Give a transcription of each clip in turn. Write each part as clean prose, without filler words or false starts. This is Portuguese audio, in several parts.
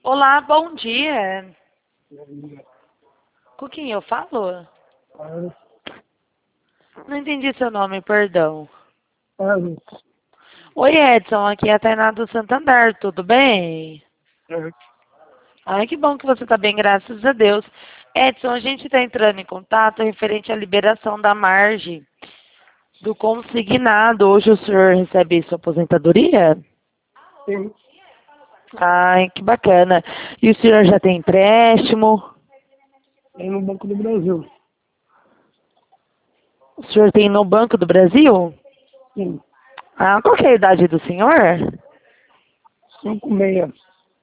Olá, bom dia. Com quem eu falo? Não entendi seu nome, perdão. Oi, Edson, aqui é a Tainá do Santander, tudo bem? Ai, que bom que você está bem, graças a Deus. Edson, a gente está entrando em contato referente à liberação da margem do consignado. Hoje o senhor recebe sua aposentadoria? Sim, Ai, que bacana. E o senhor já tem empréstimo? tem no Banco do Brasil. O senhor tem no Banco do Brasil? Sim, Ah, qual que é a idade do senhor? 56.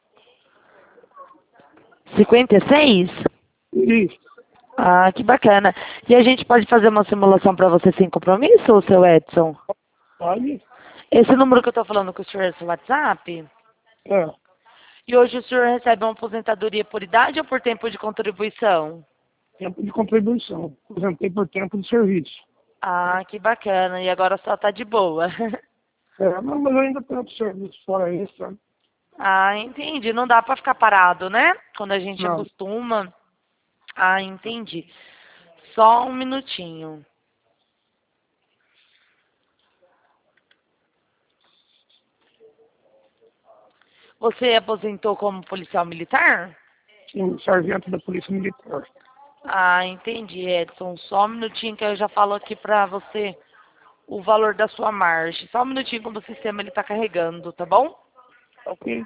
56? Isso, Ah, que bacana. E a gente pode fazer uma simulação para você sem compromisso, seu Edson? pode? Esse número que eu estou falando com o senhor é seu WhatsApp? É, E hoje o senhor recebe uma aposentadoria por idade ou por tempo de contribuição? tempo de contribuição. Aposentei por tempo de serviço. Ah, que bacana. E agora só tá de boa. Não, mas eu ainda tenho outro serviço fora isso, sabe? Ah, entendi. Não dá para ficar parado, né? Quando a gente Não, acostuma. Ah, entendi. Só um minutinho. Você aposentou como policial militar? sim, sargento da Polícia Militar. Ah, entendi, Edson. Só um minutinho que eu já falo aqui pra você o valor da sua margem. Só um minutinho quando o sistema ele tá carregando, tá bom? Ok?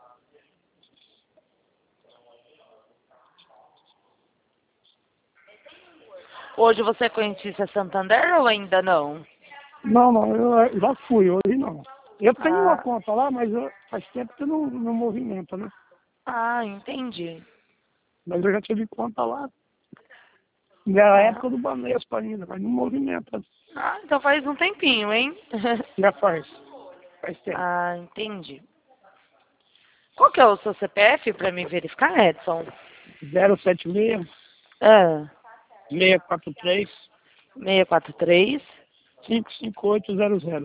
Hoje você é conhecida Santander ou ainda não? Não, eu já fui, hoje não. Eu tenho uma Ah, conta lá, mas faz tempo que não movimenta, né? entendi. Mas eu já tive conta lá. Na Ah, época do Banespa ainda, mas não movimenta. então faz um tempinho, hein? Já faz tempo. Ah, entendi. Qual que é o seu CPF pra me verificar, Edson? 076 Ah, 643 643. 55800.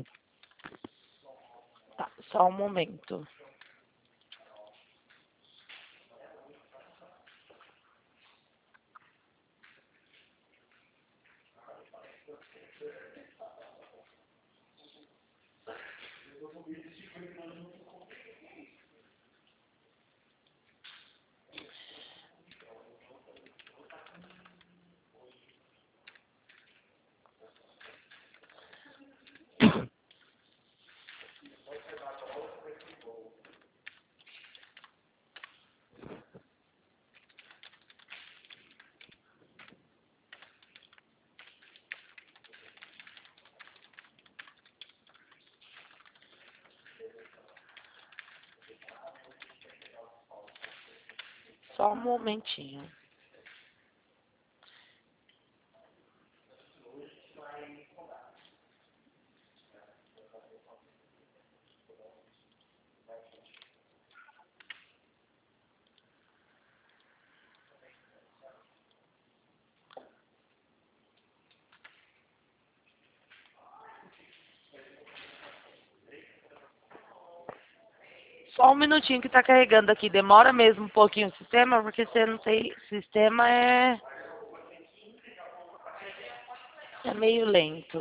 Tá, só um momento. Só um momentinho. Só um minutinho que tá carregando aqui. Demora mesmo um pouquinho o sistema, porque você não tem. Sistema é meio lento.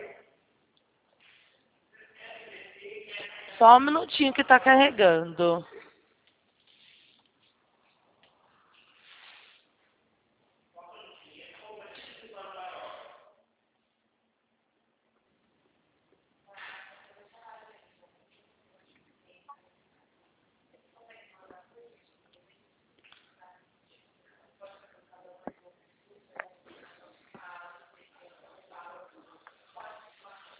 Só um minutinho que tá carregando.